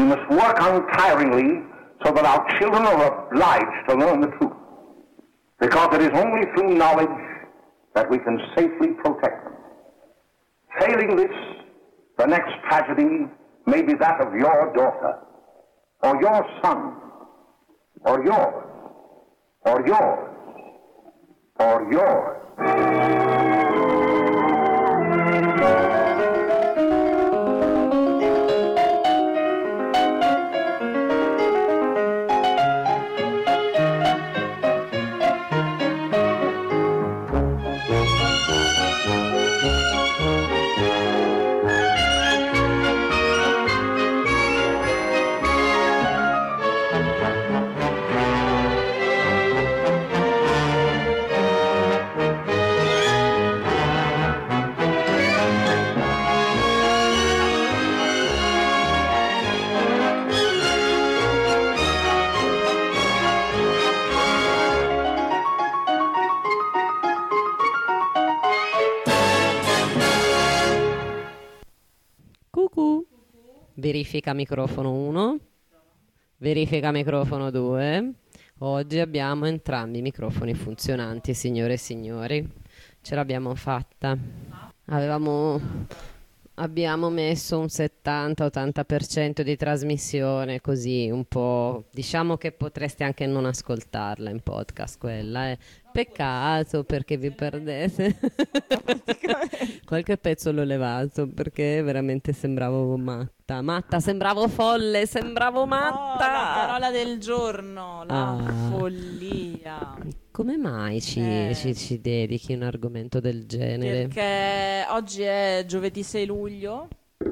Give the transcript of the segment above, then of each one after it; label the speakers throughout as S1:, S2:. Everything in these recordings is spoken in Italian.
S1: We must work untiringly so that our children are obliged to learn the truth, because it is only through knowledge that we can safely protect them. Failing this, the next tragedy may be that of your daughter, or your son, or yours, or yours, or yours.
S2: Verifica microfono 1, verifica microfono 2. Oggi abbiamo entrambi i microfoni funzionanti, signore e signori. Ce l'abbiamo fatta. Abbiamo messo un 70-80% di trasmissione, così un po'. Diciamo che potreste anche non ascoltarla in podcast quella. Peccato, perché vi perdete. Qualche pezzo l'ho levato perché veramente sembravo matta, sembravo folle, sembravo matta.
S3: La parola del giorno, la follia.
S2: Come mai ci dedichi un argomento del genere?
S3: Perché oggi è giovedì 6 luglio.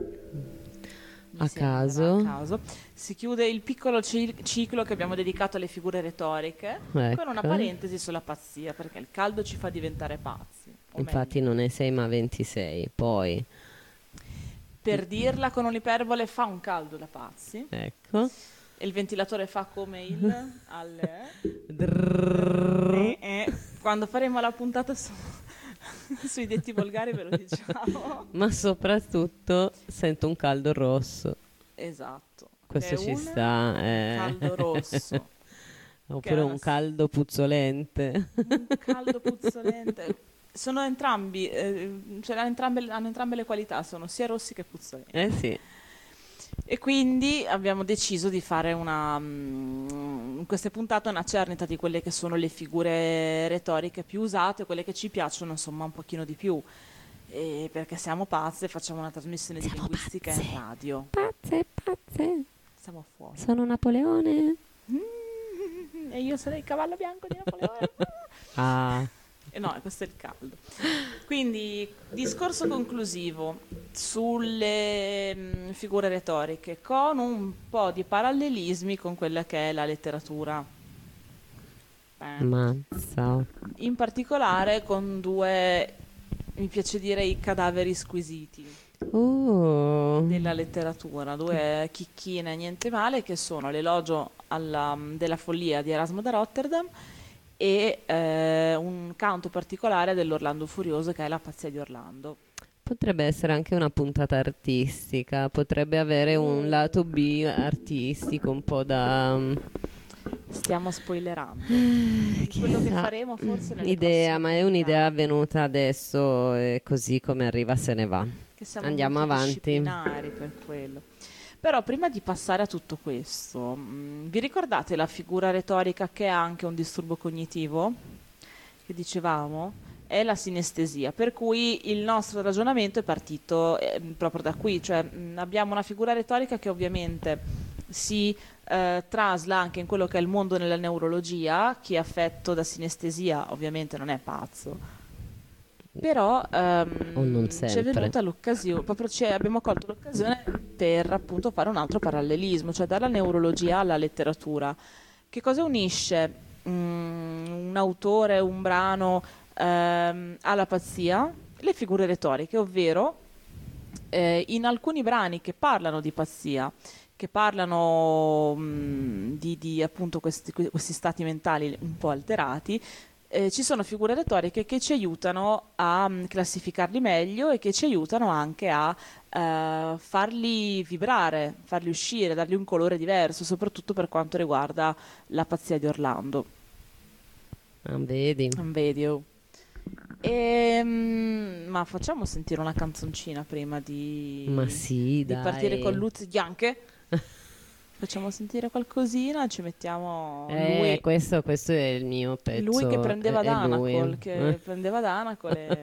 S2: A caso
S3: si chiude il piccolo ciclo che abbiamo dedicato alle figure retoriche,
S2: ecco,
S3: con una parentesi sulla pazzia, perché il caldo ci fa diventare pazzi.
S2: Infatti non è 6 ma 26. Poi,
S3: per dirla con un'iperbole, fa un caldo da pazzi.
S2: Ecco.
S3: E il ventilatore fa come il quando faremo la puntata sui detti volgari ve lo diciamo.
S2: Ma soprattutto sento un caldo rosso.
S3: Esatto.
S2: Questo ci sta.
S3: Caldo rosso.
S2: Oppure un caldo puzzolente.
S3: Un caldo puzzolente. Sono entrambi, hanno entrambe le qualità, sono sia rossi che puzzolenti.
S2: Sì.
S3: E quindi abbiamo deciso di fare in queste puntate una cernita di quelle che sono le figure retoriche più usate, quelle che ci piacciono insomma un pochino di più, perché siamo pazze e facciamo una trasmissione di linguistica in radio.
S2: Pazze.
S3: Siamo fuori.
S2: Sono Napoleone.
S3: E io sarei il cavallo bianco di Napoleone. No, questo è il caldo. Quindi, discorso conclusivo sulle figure retoriche, con un po' di parallelismi con quella che è la letteratura.
S2: Mazza.
S3: In particolare con due, mi piace dire, i cadaveri squisiti della letteratura, due chicchine niente male, che sono l'elogio della follia di Erasmo da Rotterdam e un canto particolare dell'Orlando Furioso, che è la pazzia di Orlando.
S2: Potrebbe essere anche una puntata artistica, potrebbe avere un lato B artistico, un po' da...
S3: Stiamo spoilerando quello che faremo forse nelle
S2: idea, ma è un'idea
S3: puntate.
S2: venuta adesso e così come arriva se ne va.
S3: Che siamo
S2: Andiamo avanti.
S3: disciplinari per quello. Però prima di passare a tutto questo, vi ricordate la figura retorica che ha anche un disturbo cognitivo? Che dicevamo? È la sinestesia, per cui il nostro ragionamento è partito proprio da qui, cioè abbiamo una figura retorica che ovviamente si trasla anche in quello che è il mondo della neurologia. Chi è affetto da sinestesia ovviamente non è pazzo. Però ci è venuta l'occasione, abbiamo colto l'occasione per appunto fare un altro parallelismo, cioè dalla neurologia alla letteratura. Che cosa unisce un autore, un brano alla pazzia? Le figure retoriche, ovvero in alcuni brani che parlano di pazzia, che parlano di appunto questi stati mentali un po' alterati, ci sono figure retoriche che ci aiutano a classificarli meglio e che ci aiutano anche a farli vibrare, farli uscire, dargli un colore diverso, soprattutto per quanto riguarda La pazzia di Orlando.
S2: Vedi?
S3: Vedi, oh. Ma facciamo sentire una canzoncina prima
S2: Ma sì,
S3: di
S2: dai.
S3: partire con Lutz Janke? Facciamo sentire qualcosina, ci mettiamo lui.
S2: Questo è il mio pezzo.
S3: Lui che prendeva
S2: è lui.
S3: Danacol, che prendeva Danacol e...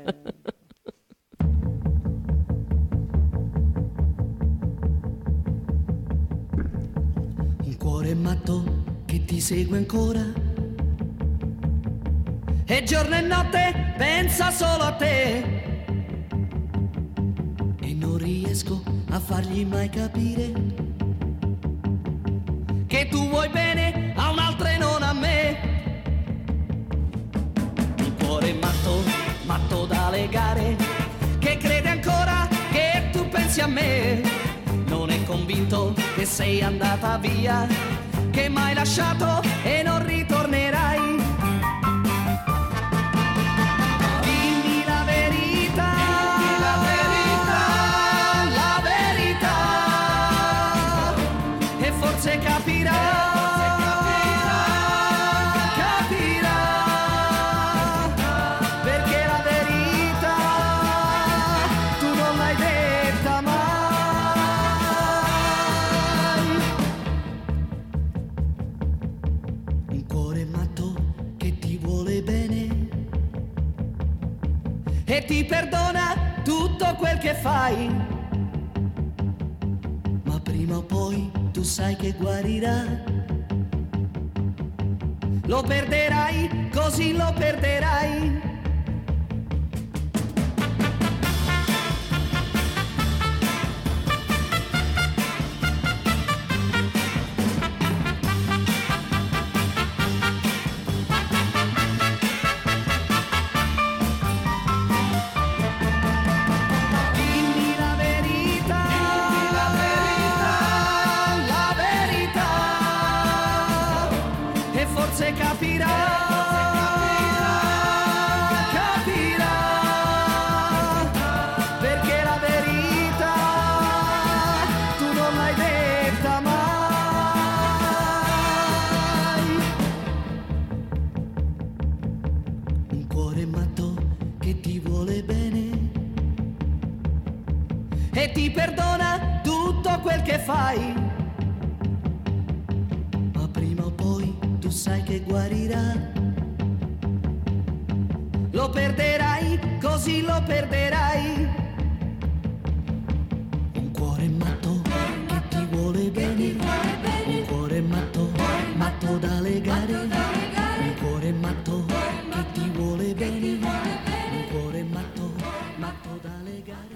S4: Un cuore matto che ti segue ancora e giorno e notte pensa solo a te e non riesco a fargli mai capire che tu vuoi bene a un'altra e non a me. Un cuore matto, matto da legare, che crede ancora che tu pensi a me, non è convinto che sei andata via, che m'hai lasciato e non ritornerai. Dimmi la verità, la verità, e forse capirà. E ti perdona tutto quel che fai, ma prima o poi tu sai che guarirà. Lo perderai, così lo perderai. Forse capirà, capirà, perché la verità tu non l'hai detta mai. Un cuore matto che ti vuole bene e ti perdona tutto quel che fai, ma prima o poi tu sai che guarirà. Lo perderai, così lo perderai. Un cuore matto che ti vuole bene, un cuore matto, matto da legare. Un cuore matto che ti vuole bene, un cuore matto, matto da legare.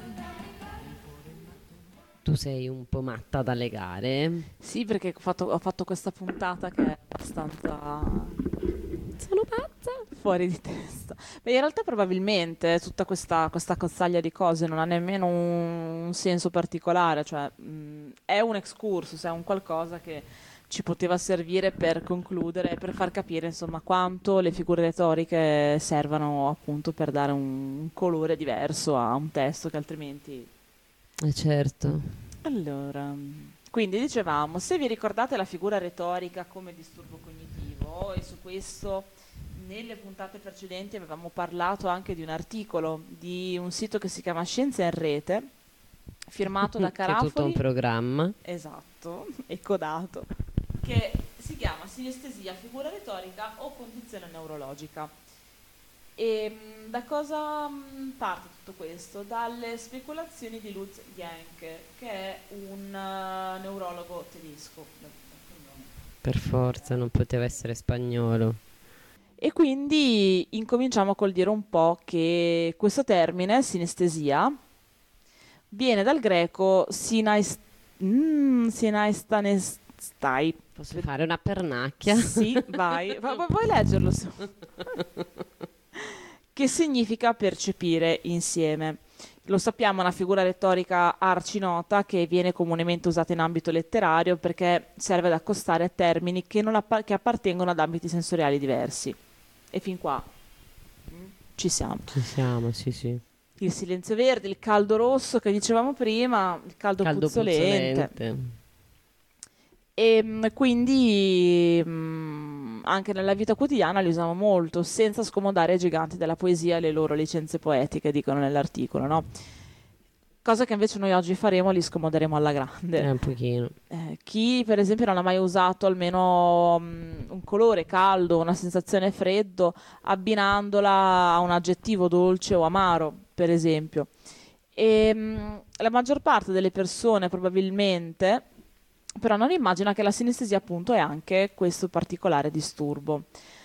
S2: Tu sei un po' matta da legare?
S3: Sì, perché ho fatto questa puntata che è abbastanza...
S2: Sono pazza!
S3: Fuori di testa. Beh, in realtà probabilmente tutta questa cozzaglia di cose non ha nemmeno un senso particolare, cioè è un excursus, è un qualcosa che ci poteva servire per concludere, per far capire insomma quanto le figure retoriche servano appunto per dare un colore diverso a un testo che altrimenti...
S2: Certo.
S3: Allora, quindi dicevamo, se vi ricordate la figura retorica come disturbo cognitivo, e su questo nelle puntate precedenti avevamo parlato anche di un articolo di un sito che si chiama Scienza in Rete, firmato da Carafoli.
S2: Che è tutto un programma.
S3: Esatto, e codato, che si chiama Sinestesia, figura retorica o condizione neurologica. E da cosa parte tutto questo? Dalle speculazioni di Lutz Janke, che è un neurologo tedesco.
S2: Per forza, non poteva essere spagnolo.
S3: E quindi incominciamo col dire un po' che questo termine, sinestesia, viene dal greco sinaistanestai.
S2: Posso fare una pernacchia?
S3: Sì, vai. Vuoi leggerlo? Che significa percepire insieme. Lo sappiamo, è una figura retorica arcinota che viene comunemente usata in ambito letterario perché serve ad accostare a termini che appartengono ad ambiti sensoriali diversi. E fin qua ci siamo.
S2: Ci siamo, sì, sì.
S3: il silenzio verde, il caldo rosso che dicevamo prima, il caldo puzzolente. E quindi anche nella vita quotidiana li usiamo molto, senza scomodare ai giganti della poesia e le loro licenze poetiche, dicono nell'articolo, no? Cosa che invece noi oggi faremo, li scomoderemo alla grande.
S2: Un pochino.
S3: Chi per esempio non ha mai usato almeno un colore caldo, una sensazione freddo, abbinandola a un aggettivo dolce o amaro, per esempio. E la maggior parte delle persone probabilmente però non immagina che la sinestesia appunto è anche questo particolare disturbo.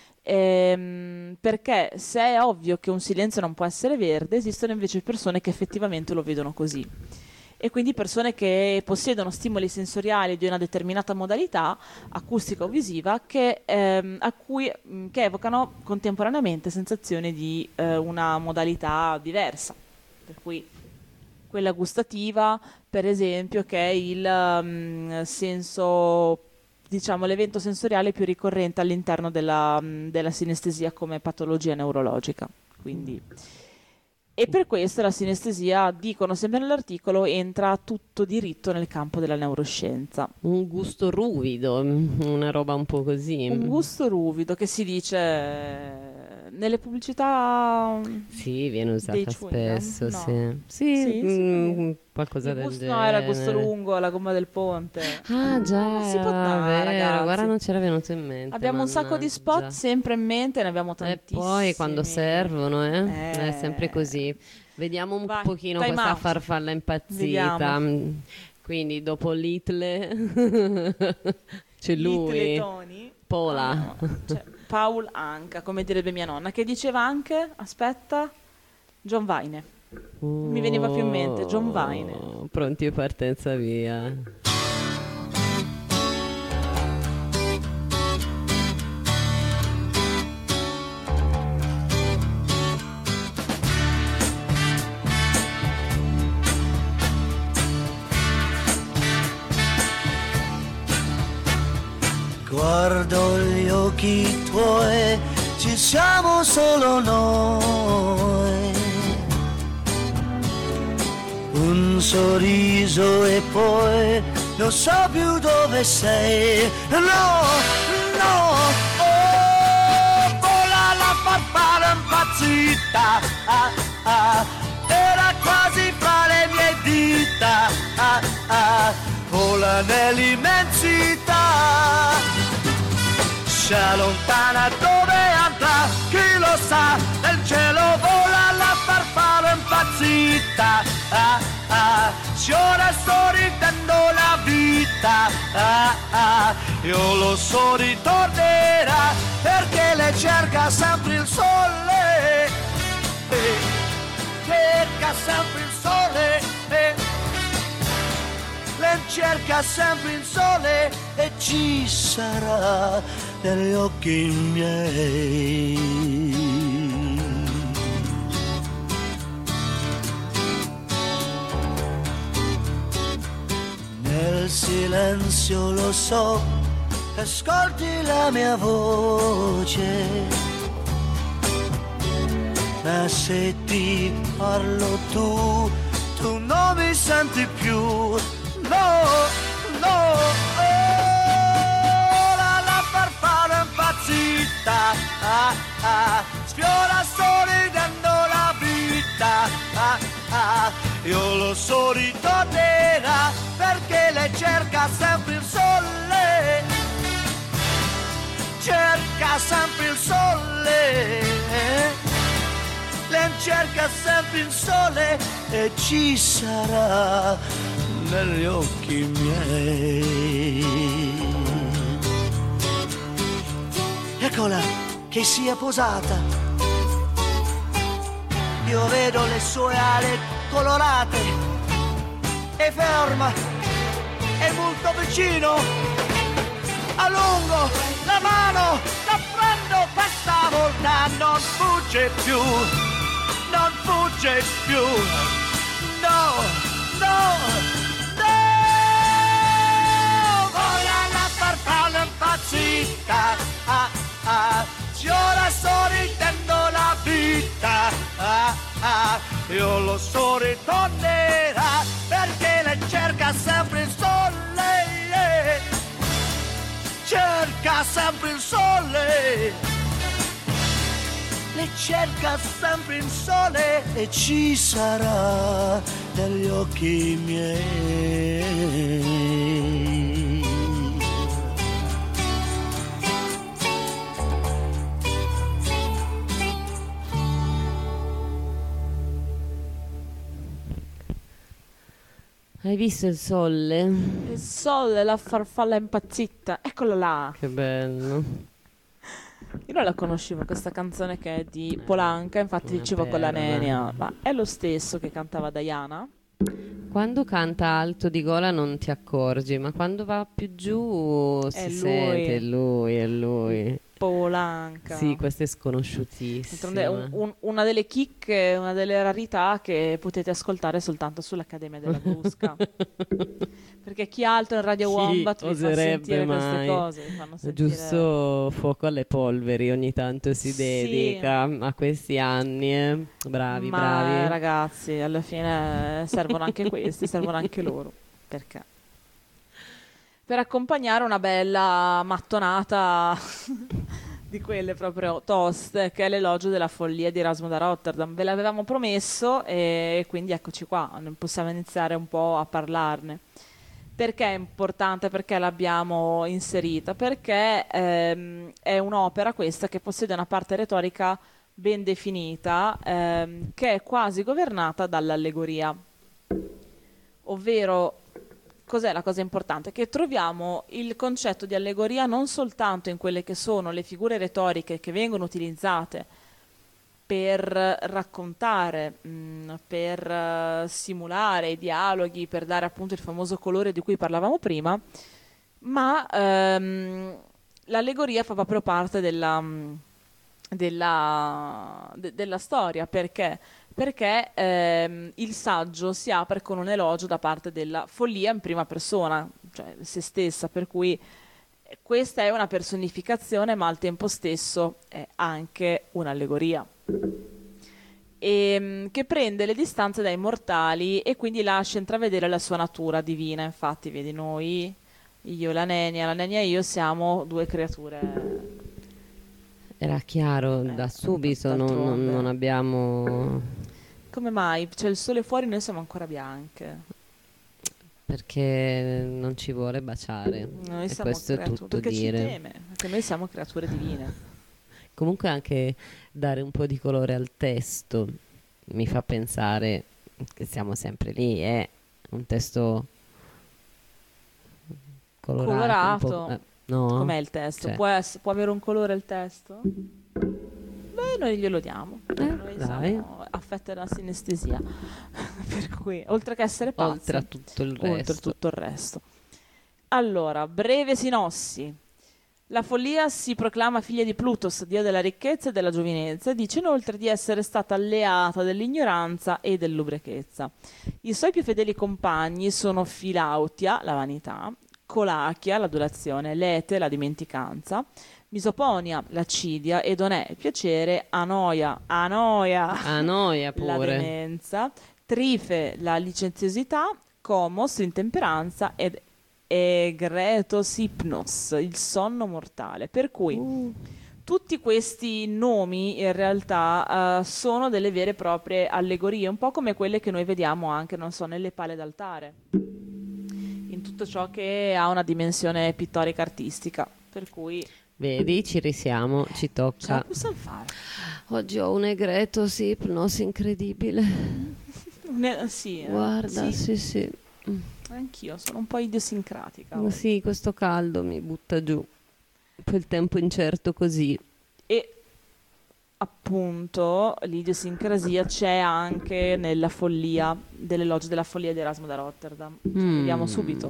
S3: Perché se è ovvio che un silenzio non può essere verde, esistono invece persone che effettivamente lo vedono così, e quindi persone che possiedono stimoli sensoriali di una determinata modalità acustica o visiva che evocano contemporaneamente sensazioni di una modalità diversa, per cui quella gustativa, per esempio, che è il senso, diciamo, l'evento sensoriale più ricorrente all'interno della sinestesia come patologia neurologica. Quindi, e per questo la sinestesia, dicono sempre nell'articolo, entra tutto diritto nel campo della neuroscienza.
S2: Un gusto ruvido, una roba un po' così.
S3: Un gusto ruvido che si dice nelle pubblicità.
S2: Sì, viene usata spesso.
S3: No.
S2: Sì, qualcosa del genere.
S3: No, era il gusto lungo, la gomma del ponte.
S2: Ah già,
S3: si può dare, ragazzi.
S2: Guarda, non c'era venuto in mente.
S3: Abbiamo un sacco di spot sempre in mente, ne abbiamo tantissimi.
S2: E poi quando servono, è sempre così. Vediamo un pochino questa farfalla impazzita. Vediamo. Quindi dopo Little c'è lui.
S3: Little Tony.
S2: Pola.
S3: Cioè, Paul Anka, come direbbe mia nonna, che diceva anche, aspetta, John Vine. Mi veniva più in mente, John Vine.
S2: Pronti e partenza via.
S4: Guardo gli occhi tuoi, ci siamo solo noi. Un sorriso e poi non so più dove sei. No, no, oh, vola la farfalla impazzita. Era quasi fra le mie dita. Vola nell'immensità. Si allontana dove andrà, chi lo sa, nel cielo vola la farfalla impazzita. Si ora sto ridendo la vita, io lo so ritornerà, perché le cerca sempre il sole, cerca sempre il sole, le cerca sempre il sole e ci sarà negli occhi miei. Nel silenzio lo so, ascolti la mia voce, ma se ti parlo tu non mi senti più. No, no, la farfalla impazzita, sfiora sorridendo la vita, io lo so ritornerà, perché le cerca sempre il sole, cerca sempre il sole, le cerca sempre il sole e ci sarà negli occhi miei. Eccola che si è posata, io vedo le sue ali colorate, è ferma, è molto vicino, allungo la mano, la prendo, questa volta non fugge più, non fugge più, no, no. Impazzita, si ora sto ridendo la vita, io lo cerca sempre il sole, cerca sempre il sole, le cerca sempre il sole e ci sarà negli occhi miei.
S2: Hai visto il sole?
S3: Il sole, la farfalla impazzita, eccola là.
S2: Che bello.
S3: Io non la conoscevo questa canzone che è di Polanca, infatti
S2: Una
S3: dicevo con la
S2: perla.
S3: Nenia, ma è lo stesso che cantava Diana?
S2: Quando canta alto di gola non ti accorgi, ma quando va più giù si
S3: lui.
S2: sente, è lui.
S3: Polanca.
S2: Sì, questa è sconosciutissima.
S3: D'altronde è una delle chicche, una delle rarità che potete ascoltare soltanto sull'Accademia della Brusca. Perché chi altro in Radio
S2: Chi
S3: Wombat vi fa
S2: oserebbe
S3: sentire queste
S2: mai?
S3: cose, vi fanno sentire...
S2: Giusto fuoco alle polveri, ogni tanto si
S3: Sì.
S2: dedica a questi anni. Bravi,
S3: Ma
S2: bravi.
S3: ragazzi, alla fine servono anche questi, servono anche loro. Perché? Per accompagnare una bella mattonata di quelle proprio toste, che è l'elogio della follia di Erasmo da Rotterdam. Ve l'avevamo promesso e quindi eccoci qua, possiamo iniziare un po' a parlarne. Perché è importante? Perché l'abbiamo inserita? Perché è un'opera questa che possiede una parte retorica ben definita, che è quasi governata dall'allegoria. Ovvero, cos'è la cosa importante? Che troviamo il concetto di allegoria non soltanto in quelle che sono le figure retoriche che vengono utilizzate per raccontare, per simulare i dialoghi, per dare appunto il famoso colore di cui parlavamo prima, ma l'allegoria fa proprio parte della storia. Perché? Perché il saggio si apre con un elogio da parte della follia in prima persona, cioè se stessa, per cui questa è una personificazione, ma al tempo stesso è anche un'allegoria. Che prende le distanze dai mortali e quindi lascia intravedere la sua natura divina. Infatti, vedi, noi, io e la Nenia e io siamo due creature.
S2: Era chiaro da subito,
S3: d'altronde.
S2: non abbiamo...
S3: Come mai? C'è il sole fuori, noi siamo ancora bianche.
S2: Perché non ci vuole baciare.
S3: Noi
S2: E
S3: siamo
S2: questo è
S3: creature,
S2: tutto
S3: perché
S2: dire.
S3: ci teme, perché noi siamo creature divine.
S2: Comunque anche dare un po' di colore al testo mi fa pensare che siamo sempre lì, è un testo colorato.
S3: Colorato.
S2: No?
S3: Com'è il testo?
S2: Cioè.
S3: Può avere un colore il testo? Beh, noi glielo diamo. Noi
S2: dai.
S3: siamo affette da sinestesia. Per cui, oltre che essere pazzi,
S2: Oltre a tutto il
S3: oltre
S2: resto.
S3: tutto il resto. Allora, breve sinossi. La follia si proclama figlia di Plutos, dio della ricchezza e della giovinezza, e dice inoltre di essere stata alleata dell'ignoranza e dell'ubriachezza. I suoi più fedeli compagni sono Filautia, la vanità, Colachia, l'adulazione, Lete, la dimenticanza, Misoponia, l'accidia, Edonè, il piacere, Anoia,
S2: Noia
S3: la
S2: pure.
S3: demenza, Trife, la licenziosità, Comos, l'intemperanza ed Egretos Hypnos, il sonno mortale. Per cui tutti questi nomi in realtà sono delle vere e proprie allegorie, un po' come quelle che noi vediamo anche, non so, nelle pale d'altare, in tutto ciò che ha una dimensione pittorica artistica. Per cui
S2: Vedi, ci risiamo, ci
S3: ce la
S2: tocca.
S3: possiamo fare.
S2: Oggi ho un egreto, sì, ipnosi incredibile.
S3: Sì,
S2: Guarda,
S3: sì,
S2: sì.
S3: anch'io sono un po' idiosincratica.
S2: Sì, questo caldo mi butta giù. Poi il tempo incerto così.
S3: E appunto l'idiosincrasia c'è anche nella follia, dell'elogio della follia di Erasmo da Rotterdam. Ce lo vediamo subito.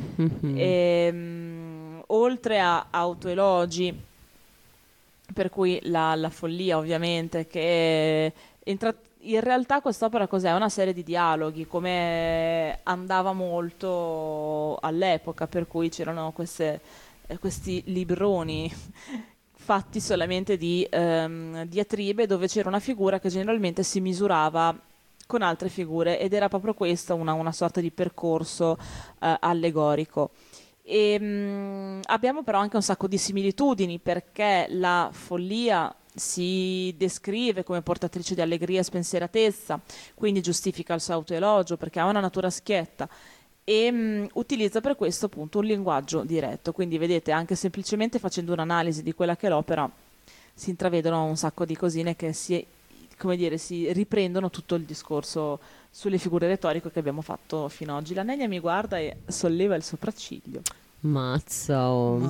S3: Oltre a autoelogi, per cui la follia ovviamente, che in realtà quest'opera cos'è? Una serie di dialoghi, come andava molto all'epoca, per cui c'erano questi libroni fatti solamente di diatribe, dove c'era una figura che generalmente si misurava con altre figure, ed era proprio questa una sorta di percorso allegorico. E, abbiamo però anche un sacco di similitudini, perché la follia si descrive come portatrice di allegria e spensieratezza, quindi giustifica il suo autoelogio perché ha una natura schietta e utilizza per questo appunto un linguaggio diretto. Quindi vedete, anche semplicemente facendo un'analisi di quella che è l'opera si intravedono un sacco di cosine che si riprendono tutto il discorso sulle figure retoriche che abbiamo fatto fino ad oggi. La Nenia mi guarda e solleva il sopracciglio.
S2: Mazza.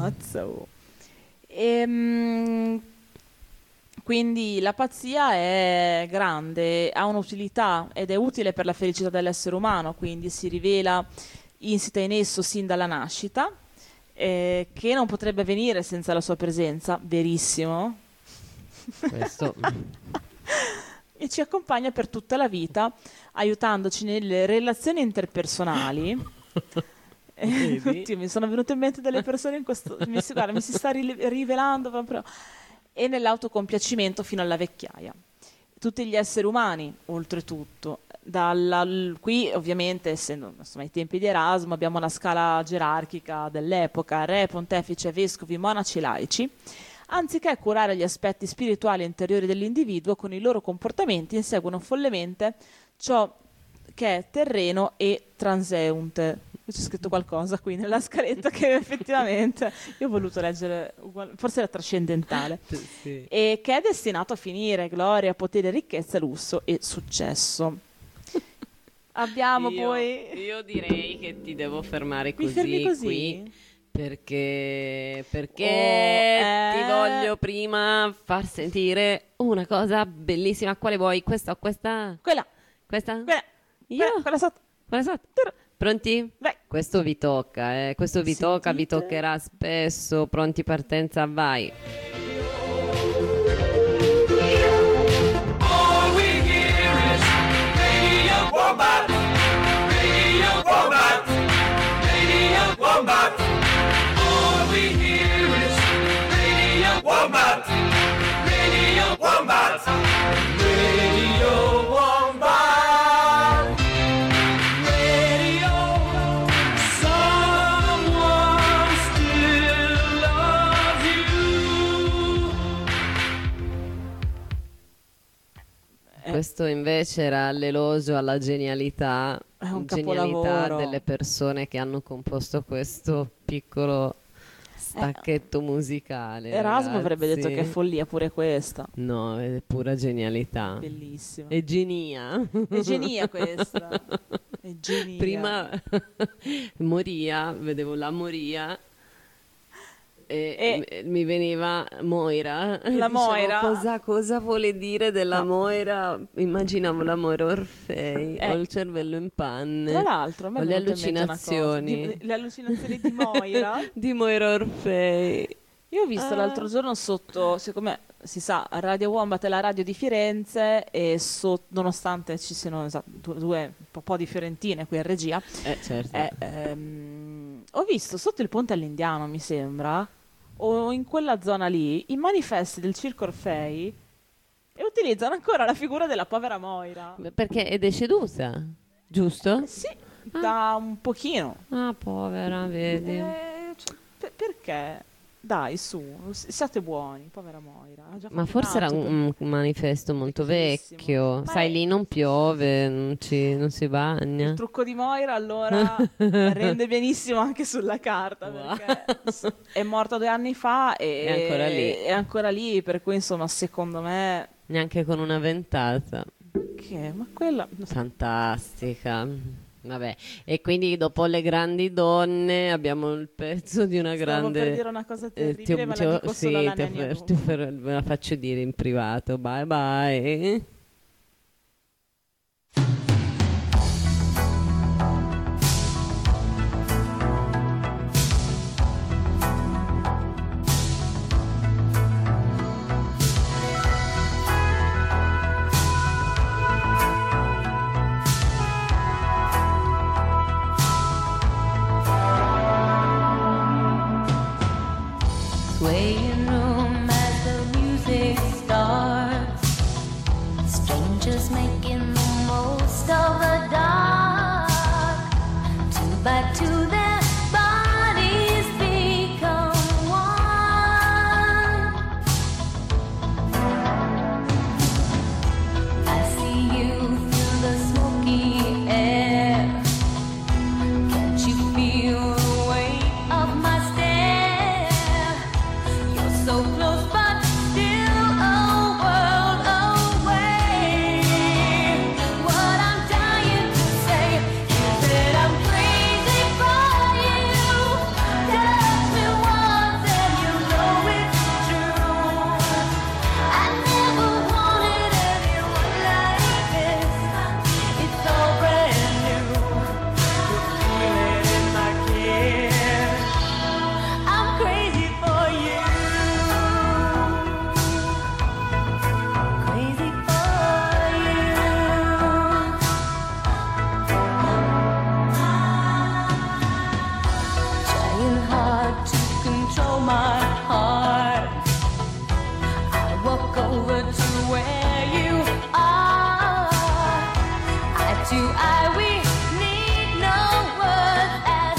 S3: Quindi la pazzia è grande, ha un'utilità ed è utile per la felicità dell'essere umano, quindi si rivela insita in esso sin dalla nascita, che non potrebbe avvenire senza la sua presenza, verissimo.
S2: Questo.
S3: E ci accompagna per tutta la vita, aiutandoci nelle relazioni interpersonali. Oddio, mi sono venute in mente delle persone in questo... mi si sta rivelando proprio... E nell'autocompiacimento fino alla vecchiaia. Tutti gli esseri umani, oltretutto, qui ovviamente, essendo insomma, ai tempi di Erasmo, abbiamo una scala gerarchica dell'epoca: re, pontefice, vescovi, monaci, laici. Anziché curare gli aspetti spirituali e interiori dell'individuo, con i loro comportamenti inseguono follemente ciò che è terreno e transeunte. C'è scritto qualcosa qui nella scaletta che effettivamente io ho voluto leggere, forse era trascendentale,
S2: sì.
S3: E che è destinato a finire: gloria, potere, ricchezza, lusso e successo. Abbiamo
S2: Io direi che ti devo fermare
S3: Mi fermi così?
S2: qui, perché ti voglio prima far sentire una cosa bellissima. Quale vuoi? Questa o questa?
S3: Quella.
S2: Quella
S3: sotto.
S2: Pronti?
S3: Vai.
S2: Questo vi tocca, questo vi tocca, vi toccherà spesso. Pronti, partenza, vai.
S5: All we hear is Radio Wombat, Radio Wombat, Radio Wombat. All we hear is Radio Wombat, Radio Wombat, Radio Wombat.
S2: Questo invece era l'elogio alla genialità
S3: capolavoro.
S2: delle persone che hanno composto questo piccolo stacchetto musicale.
S3: Erasmo
S2: ragazzi.
S3: avrebbe detto che è follia pure questa.
S2: No, è pura genialità.
S3: Bellissimo.
S2: È genia.
S3: È genia questa. È genia.
S2: Prima Moria, vedevo la Moria e mi veniva Moira.
S3: La Moira.
S2: Cosa vuole dire della Moira? Immaginavo la Moira Orfei. Ho il cervello in panne.
S3: Tra l'altro, a me
S2: ho
S3: è
S2: le
S3: venuta in mente una cosa.
S2: allucinazioni.
S3: Le allucinazioni di Moira.
S2: Di Moira Orfei.
S3: Io ho visto l'altro giorno sotto, siccome si sa, Radio Wombat è la radio di Firenze e nonostante ci siano due un po' di fiorentine qui in regia,
S2: Certo.
S3: ho visto sotto il ponte all'Indiano, mi sembra, o in quella zona lì, i manifesti del Circo Orfei, e utilizzano ancora la figura della povera Moira.
S2: Perché è deceduta, giusto?
S3: Sì, da un pochino.
S2: Ah, povera, vedi.
S3: Perché? Dai, su, siate buoni, povera Moira. Ha già
S2: Ma
S3: fatto
S2: forse era
S3: tanto
S2: un manifesto molto
S3: Vecchissimo.
S2: vecchio.
S3: Ma
S2: Sai,
S3: è-
S2: lì non piove, non si bagna.
S3: Il trucco di Moira allora rende benissimo anche sulla carta,
S2: Wow.
S3: perché è morta 2 anni fa e
S2: È ancora lì.
S3: è ancora lì, per cui insomma secondo me
S2: Neanche con una ventata.
S3: ma quella
S2: Fantastica. Vabbè, e quindi dopo le grandi donne abbiamo il pezzo di una
S3: stavo
S2: grande...
S3: per dire una cosa terribile, ma la dico solo alla Nenia dopo.
S2: me la faccio dire in privato. Bye bye.
S6: Swaying room as the music starts, tied to their bodies become one. I see you through the smoky air. Can't you feel the weight of my stare? You're so close but still a world away. What I'm dying to say is that I'm crazy for you. Touch me once and you know it's true. I never wanted anyone like this. It's all brand new. Feel it in my skin. I'm crazy for you. Crazy for you. Trying hard to control my heart. I walk over to where you are. Eye to eye, we need no words at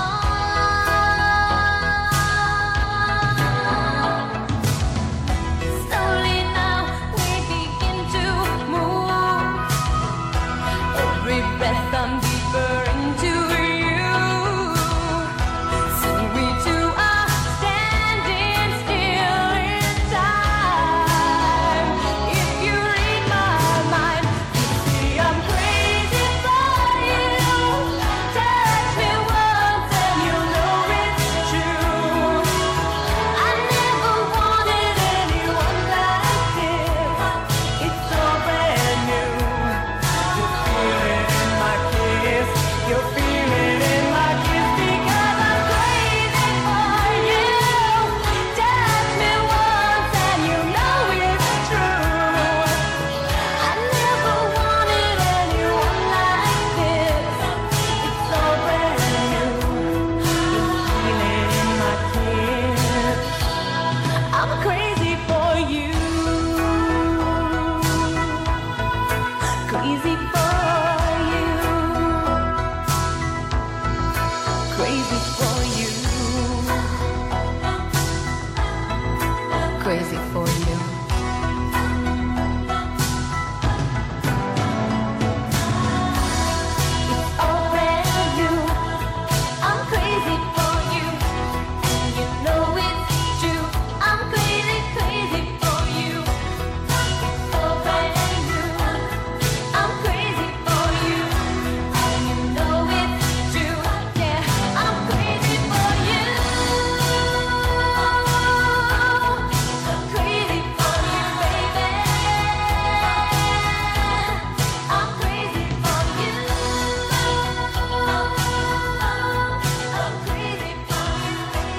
S6: all. Slowly now we begin to move. Every breath I'm deeper into you. Soon we two are standing still in time. If you read my mind, you see I'm crazy for you. Touch me once and you'll know it's true. I never wanted anyone like this. It's all brand new. You feel it in my kiss. You feel it in my kiss because I'm crazy for you. Touch me once and you know it's true. I never wanted anyone like this. It's all brand new. You feel it in my kiss. I'm crazy for you. Crazy for you. Crazy for you. Crazy for you. It's all brand new. I'm crazy for you. And you know it's true. I'm crazy, crazy for you. It's all brand new. I'm crazy for you. And you know it's true. Yeah, I'm crazy for you. I'm crazy for you, baby. I'm crazy for you. I'm crazy for you,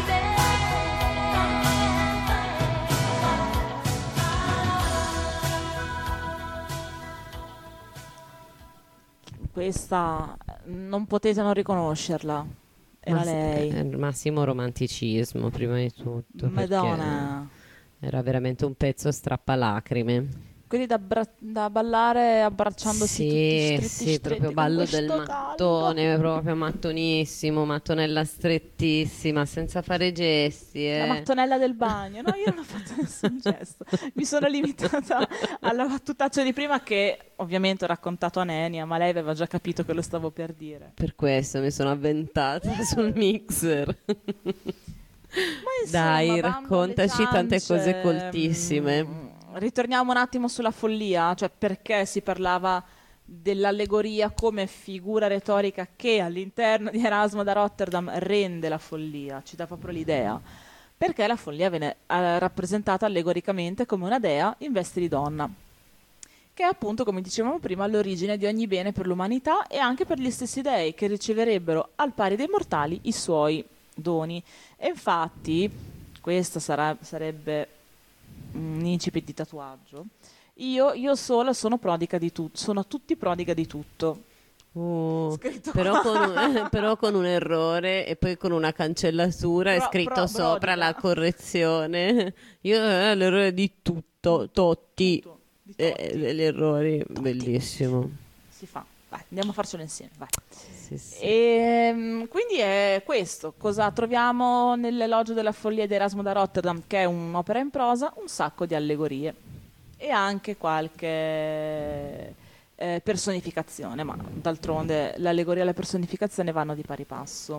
S6: baby.
S3: Questa non potete non riconoscerla. Era lei.
S2: È il massimo romanticismo, prima di tutto.
S3: Madonna.
S2: perché Era veramente un pezzo strappalacrime.
S3: Quelli da ballare abbracciandosi tutti
S2: Sì,
S3: stretti,
S2: sì, proprio
S3: con
S2: ballo
S3: questo
S2: del
S3: caldo.
S2: mattone, proprio mattonissimo, mattonella strettissima, senza fare gesti.
S3: La mattonella del bagno. No, io non ho fatto nessun gesto. Mi sono limitata alla battutaccia di prima che ovviamente ho raccontato a Nenia, ma lei aveva già capito che lo stavo per dire.
S2: Per questo mi sono avventata sul mixer.
S3: Ma insomma,
S2: Dai,
S3: bamba
S2: raccontaci
S3: alle
S2: tante cose
S3: ciance.
S2: coltissime.
S3: Ritorniamo un attimo sulla follia, cioè perché si parlava dell'allegoria come figura retorica che all'interno di Erasmo da Rotterdam rende la follia, ci dà proprio l'idea. Perché la follia viene rappresentata allegoricamente come una dea in veste di donna, che è appunto, come dicevamo prima, all'origine di ogni bene per l'umanità e anche per gli stessi dei, che riceverebbero al pari dei mortali i suoi doni. E infatti, questa sarebbe un incipit di tatuaggio. Io sola sono prodiga di tutto, sono tutti prodiga di tutto. Scritto
S2: Però
S3: qua.
S2: però con un errore e poi con una cancellatura è scritto sopra
S3: prodiga.
S2: la correzione. Io l'errore di tutto, Totti.
S3: Tutto, di Totti.
S2: Gli errori, bellissimo.
S3: Si fa. vai, andiamo a farcelo insieme, vai.
S2: Sì, sì.
S3: Quindi è questo, cosa troviamo nell'Elogio della follia di Erasmo da Rotterdam, che è un'opera in prosa, un sacco di allegorie e anche qualche personificazione, ma d'altronde l'allegoria e la personificazione vanno di pari passo.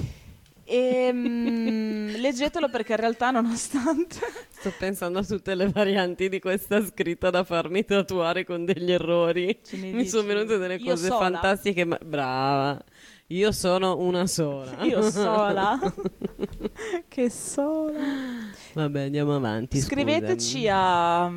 S3: Leggetelo perché in realtà, nonostante
S2: Sto pensando a tutte le varianti di questa scritta da farmi tatuare con degli errori.
S3: Ce ne
S2: Mi
S3: dici?
S2: sono venute delle
S3: Io
S2: cose
S3: sola?
S2: fantastiche, brava. Io sono una sola.
S3: io sola, che sola.
S2: Vabbè, andiamo avanti.
S3: Scriveteci a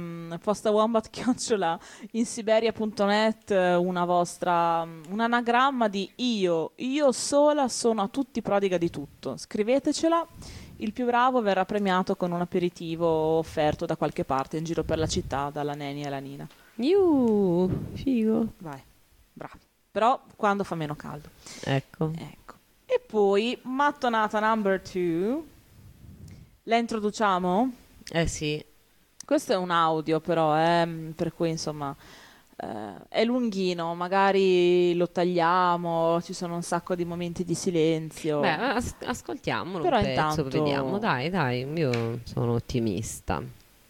S3: postawombat@insiberia.net un anagramma di io sola sono a tutti prodiga di tutto. Scrivetecela, il più bravo verrà premiato con un aperitivo offerto da qualche parte in giro per la città dalla Neni e la Nina.
S2: Figo.
S3: Vai, bravi. Però quando fa meno caldo.
S2: Ecco.
S3: Ecco. E poi Mattonata number 2. La introduciamo?
S2: Sì.
S3: Questo è un audio però, per cui insomma è lunghino, magari lo tagliamo, ci sono un sacco di momenti di silenzio.
S2: Beh, ascoltiamolo
S3: Però
S2: un pezzo,
S3: intanto-
S2: vediamo. Dai, io sono ottimista.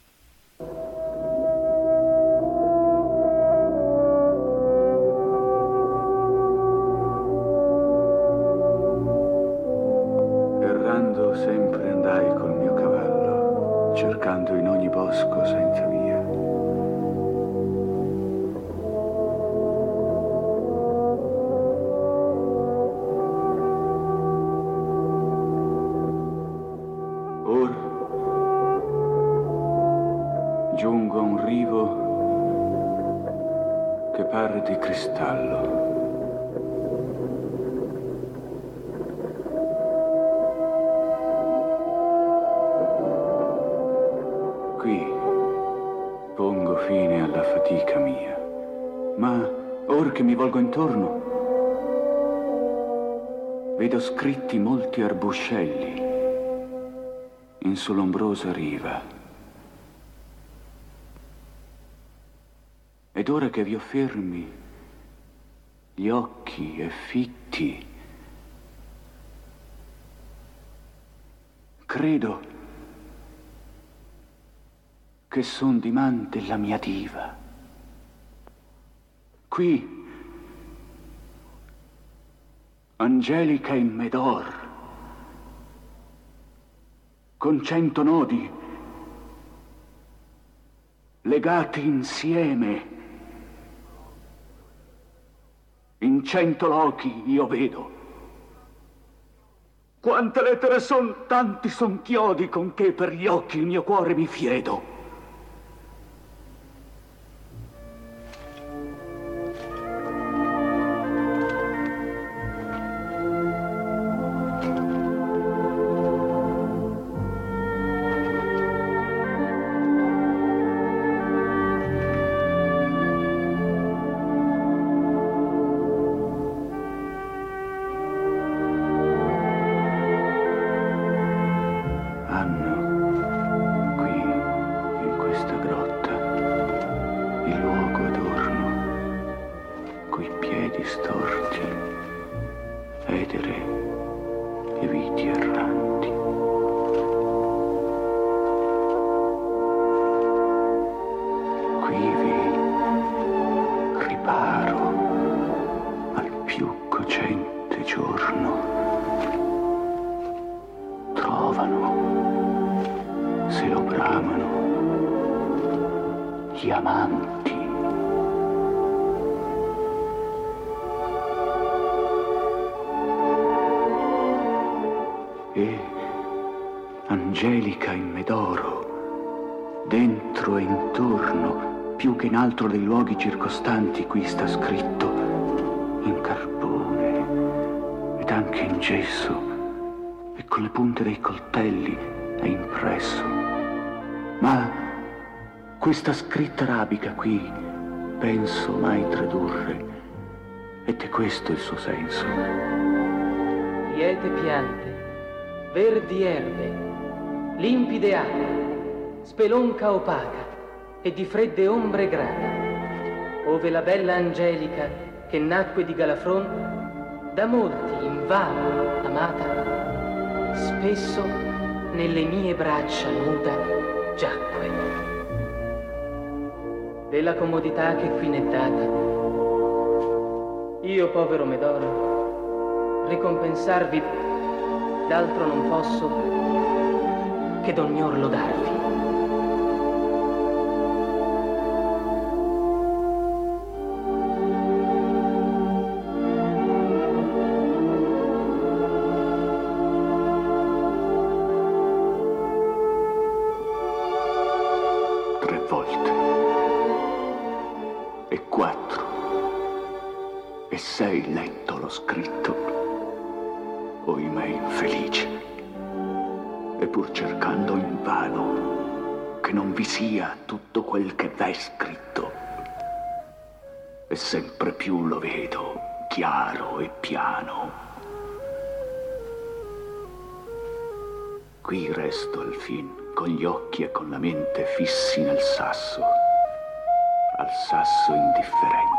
S7: Errando sempre andai col mio cavallo, cercando in ogni bosco senza via. Or giungo a un rivo che pare di cristallo. Qui pongo fine alla fatica mia, ma or che mi volgo intorno, vedo scritti molti arbuscelli in sull'ombrosa riva. Ed ora che vi ho fermi, gli occhi e fitti, credo che son di man della mia diva. Qui, Angelica in Medor, con 100 nodi, legati insieme, in 100 lochi io vedo. Quante lettere son, tanti son chiodi con che per gli occhi il mio cuore mi fiedo. Hanno qui, in questa grotta, il luogo adorno, coi piedi storti, edere e viti erranti. Qui vi riparo al più cocente giorno. Trovano, se lo bramano, gli amanti. E Angelica in Medoro, dentro e intorno, più che in altro dei luoghi circostanti, qui sta scritto in carbone ed anche in gesso, e con le punte dei coltelli è impresso. Ma questa scritta arabica qui penso mai tradurre, ed è questo il suo senso.
S8: Liete piante, verdi erbe, limpide acque, spelonca opaca e di fredde ombre grata, ove la bella Angelica che nacque di Galafron, da molti invano amata, spesso nelle mie braccia nuda giacque. Della comodità che qui n'è data, io povero Medoro, ricompensarvi d'altro non posso che d'ogni or lodarvi.
S7: Sei letto l'ho scritto, oimè infelice, e pur cercando invano che non vi sia tutto quel che v'è scritto, e sempre più lo vedo chiaro e piano. Qui resto al fin con gli occhi e con la mente fissi nel sasso, al sasso indifferente.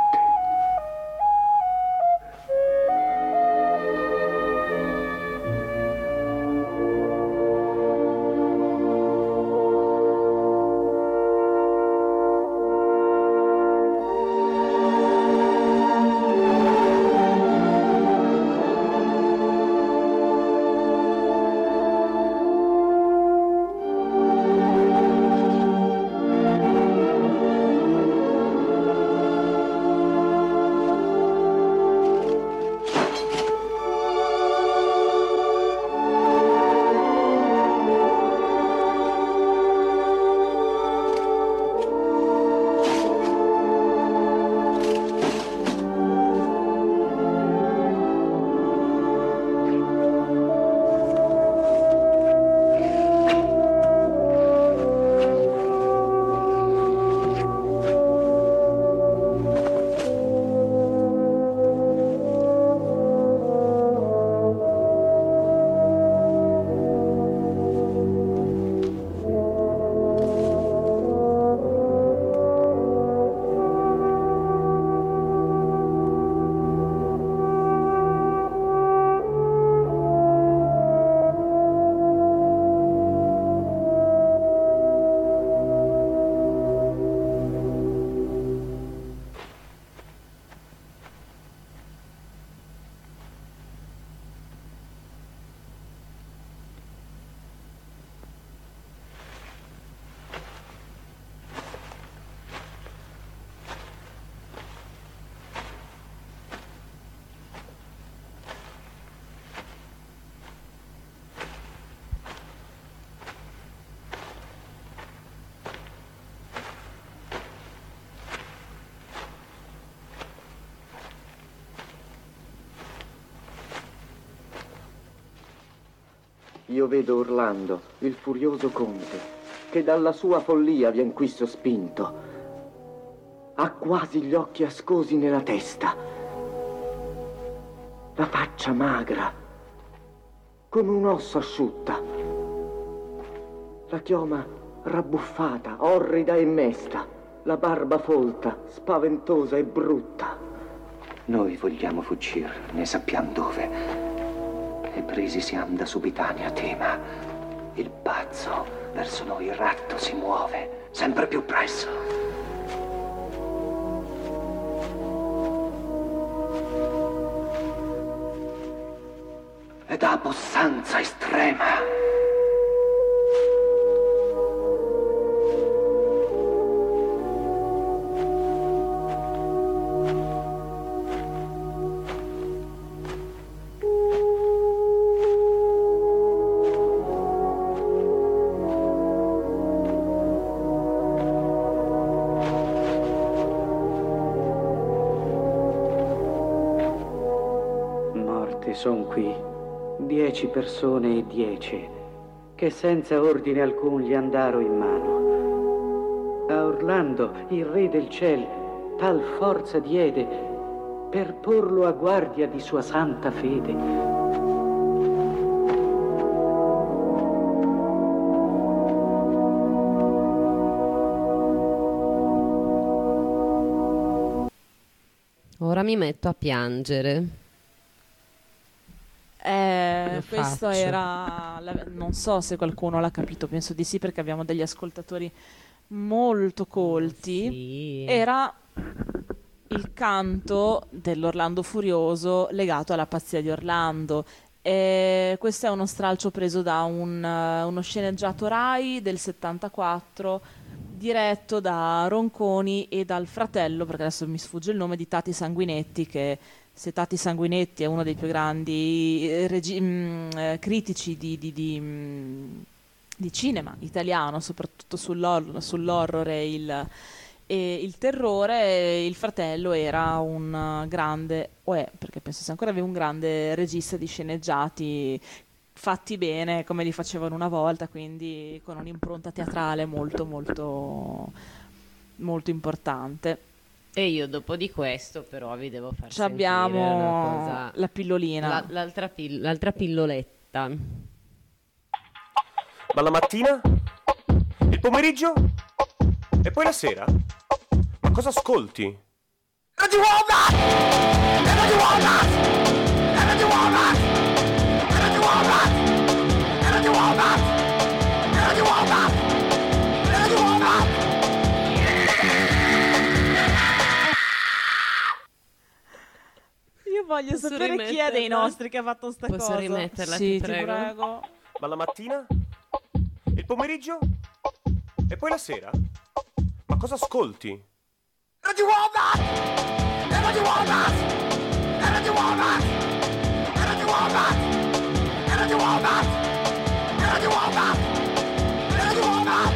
S9: Io vedo Orlando, il furioso conte, che dalla sua follia vien qui sospinto. Ha quasi gli occhi ascosi nella testa, la faccia magra, come un osso asciutta, la chioma rabbuffata, orrida e mesta, la barba folta, spaventosa e brutta.
S10: Noi vogliamo fuggire, ne sappiamo dove. E presi siamo da subitanea tema. Il pazzo verso noi il ratto si muove, sempre più presso. Ed ha possanza estrema.
S8: Son qui 10 persone e 10 che senza ordine alcun gli andaro in mano. A Orlando, il re del ciel, tal forza diede per porlo a guardia di sua santa fede.
S2: Ora mi metto a piangere. Lo
S3: Questo
S2: faccio.
S3: era, non so se qualcuno l'ha capito, penso di sì perché abbiamo degli ascoltatori molto colti.
S2: Sì.
S3: Era il canto dell'Orlando Furioso legato alla pazzia di Orlando. Questo è uno stralcio preso da uno sceneggiato Rai del 74, diretto da Ronconi e dal fratello, perché adesso mi sfugge il nome, di Tati Sanguinetti, che se Tati Sanguinetti è uno dei più grandi critici di cinema italiano, soprattutto sull'horror e il terrore, il fratello era un grande, o è, perché penso sia ancora vivo, un grande regista di sceneggiati fatti bene, come li facevano una volta, quindi con un'impronta teatrale molto, molto, molto importante.
S2: E io dopo di questo però vi devo far
S3: Ci
S2: sentire
S3: abbiamo
S2: una cosa.
S3: la pillolina.
S2: L'altra pilloletta.
S11: Ma la mattina? Il pomeriggio? E poi la sera? Ma cosa ascolti?
S5: Radio Walnut! Radio Walnut! Radio Walnut! Radio Walnut! Radio Walnut! Radio Walnut! Radio Walnut!
S3: Io voglio
S2: Posso
S3: sapere chi è dei
S2: rimetterla?
S3: nostri che ha fatto sta
S2: Posso
S3: cosa.
S2: rimetterla,
S3: Sì,
S2: ti prego?
S11: Ma la mattina? Il pomeriggio? E poi la sera? Ma cosa ascolti?
S5: Radio Walnut! Radio Walnut! Radio Walnut! Radio Walnut! Radio Walnut! Radio Walnut! Radio Walnut!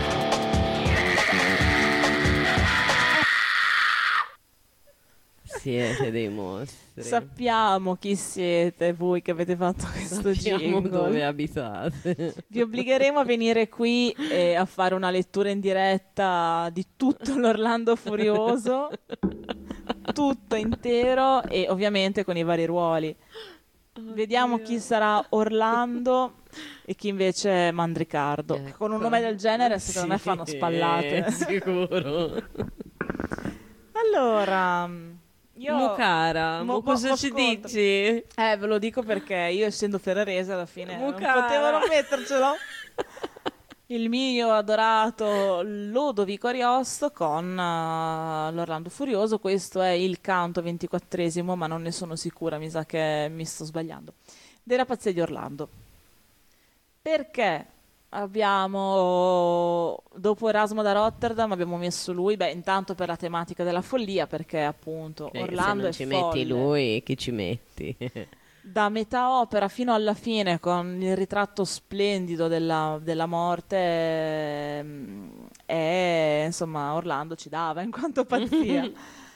S2: Siete dei mostri.
S3: Sappiamo chi siete voi che avete fatto questo
S2: Sappiamo
S3: jingle.
S2: dove abitate.
S3: Vi obbligheremo a venire qui e a fare una lettura in diretta di tutto l'Orlando Furioso, tutto intero e ovviamente con i vari ruoli. Vediamo chi sarà Orlando e chi invece è Mandricardo. Che con un nome del genere secondo me fanno spallate.
S2: Sicuro.
S3: Allora, io
S2: Mo cara, mo cosa ci
S3: ascolta.
S2: dici?
S3: Ve lo dico perché io essendo ferrarese alla fine non
S2: Mucara.
S3: potevo non mettercelo. Il mio adorato Lodovico Ariosto con l'Orlando Furioso. Questo è il canto 24esimo, ma non ne sono sicura, mi sa che mi sto sbagliando, della pazzia di Orlando. Perché abbiamo, dopo Erasmo da Rotterdam, abbiamo messo lui, intanto per la tematica della follia, perché appunto Orlando
S2: se
S3: è
S2: non ci
S3: folle.
S2: metti lui, chi ci metti?
S3: Da metà opera fino alla fine, con il ritratto splendido della morte, insomma, Orlando ci dava in quanto pazzia.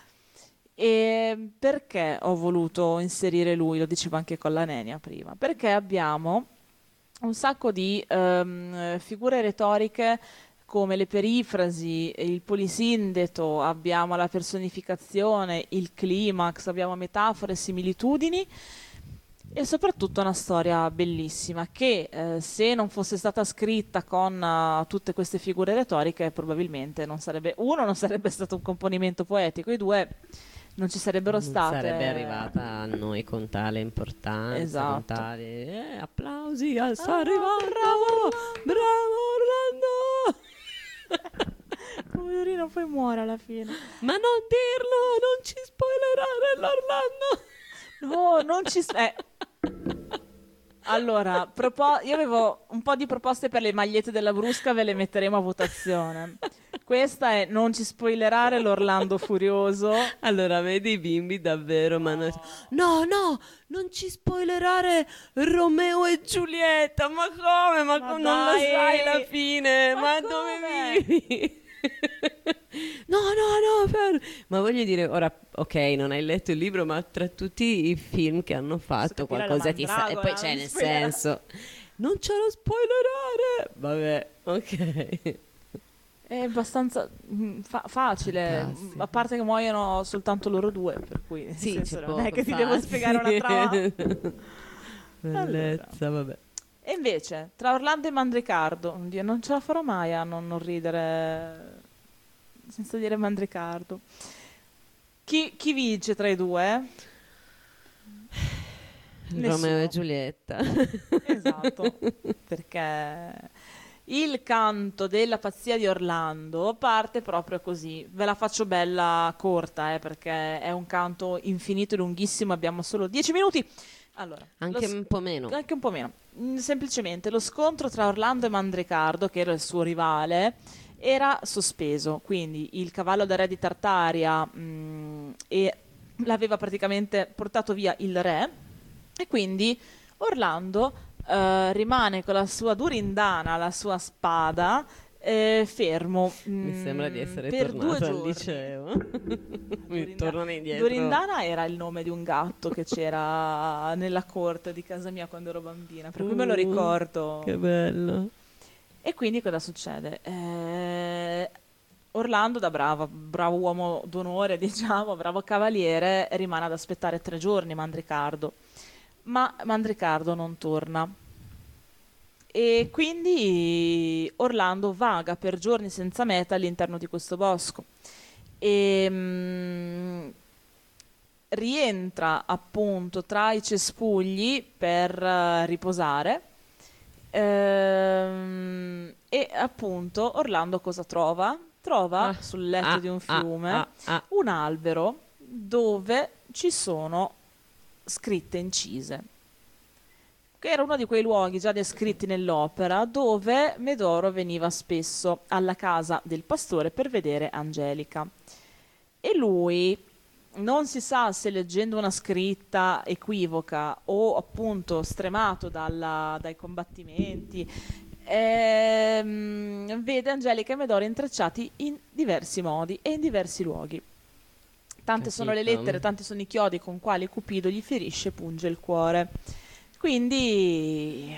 S3: E perché ho voluto inserire lui? Lo dicevo anche con la Nenia prima. Perché abbiamo un sacco di figure retoriche come le perifrasi, il polisindeto, abbiamo la personificazione, il climax, abbiamo metafore, similitudini e soprattutto una storia bellissima che se non fosse stata scritta con tutte queste figure retoriche probabilmente non sarebbe stato un componimento poetico e due non ci sarebbero
S2: Non
S3: state.
S2: sarebbe arrivata a noi con tale importanza,
S3: Esatto.
S2: con tale applausi, sta arrivando, bravo Orlando!
S3: Poverino, poi muore alla fine.
S2: Ma non dirlo, non ci spoilerare l'Orlando!
S3: No, non ci... Allora, io avevo un po' di proposte per le magliette della Brusca, ve le metteremo a votazione. Questa è non ci spoilerare l'Orlando Furioso.
S2: Allora, vedi i bimbi davvero, ma no, non ci spoilerare Romeo e Giulietta, ma come? Ma non lo
S3: dai!
S2: sai la fine, ma dove vivi? No, ma voglio dire, ora, ok, non hai letto il libro, ma tra tutti i film che hanno fatto
S3: capire
S2: qualcosa
S3: la
S2: ti sa, e poi
S3: Mandragora,
S2: c'è
S3: non
S2: nel
S3: spoilerare.
S2: senso, non ce lo spoilerare, vabbè, ok.
S3: È abbastanza facile,
S2: Fantastico.
S3: a parte che muoiono soltanto loro due, per cui nel
S2: Sì,
S3: senso,
S2: c'è
S3: non è
S2: poco,
S3: che ti devo
S2: infatti.
S3: spiegare una trama.
S2: Bellezza, vabbè.
S3: E invece, tra Orlando e Mandricardo, oddio, non ce la farò mai a non ridere senza dire Mandricardo. Chi vince tra i due?
S2: Romeo e Giulietta.
S3: Esatto, perché il canto della pazzia di Orlando parte proprio così. Ve la faccio bella corta, perché è un canto infinito e lunghissimo, abbiamo solo 10 minuti. Allora,
S2: Anche un po' meno.
S3: Anche un po' meno. Semplicemente lo scontro tra Orlando e Mandricardo, che era il suo rivale, era sospeso. Quindi il cavallo da re di Tartaria e l'aveva praticamente portato via il re, e quindi Orlando rimane con la sua durindana, la sua spada, fermo.
S2: Mi sembra di essere
S3: per
S2: tornato
S3: 2
S2: al
S3: giorni.
S2: liceo. Mi tornano indietro.
S3: Durindana era il nome di un gatto che c'era nella corte di casa mia quando ero bambina, per cui me lo ricordo.
S2: Che bello.
S3: E quindi cosa succede? Orlando, da bravo uomo d'onore, diciamo, bravo cavaliere, rimane ad aspettare 3 giorni Mandricardo, ma Mandricardo non torna. E quindi Orlando vaga per giorni senza meta all'interno di questo bosco e rientra appunto tra i cespugli per riposare. E appunto Orlando cosa trova? Trova sul letto di un fiume un albero dove ci sono scritte incise, che era uno di quei luoghi già descritti nell'opera dove Medoro veniva spesso alla casa del pastore per vedere Angelica. E lui, non si sa se leggendo una scritta equivoca o appunto stremato dai combattimenti, vede Angelica e Medoro intrecciati in diversi modi e in diversi luoghi. Tante sono le lettere, tanti sono i chiodi con quali Cupido gli ferisce e punge il cuore. Quindi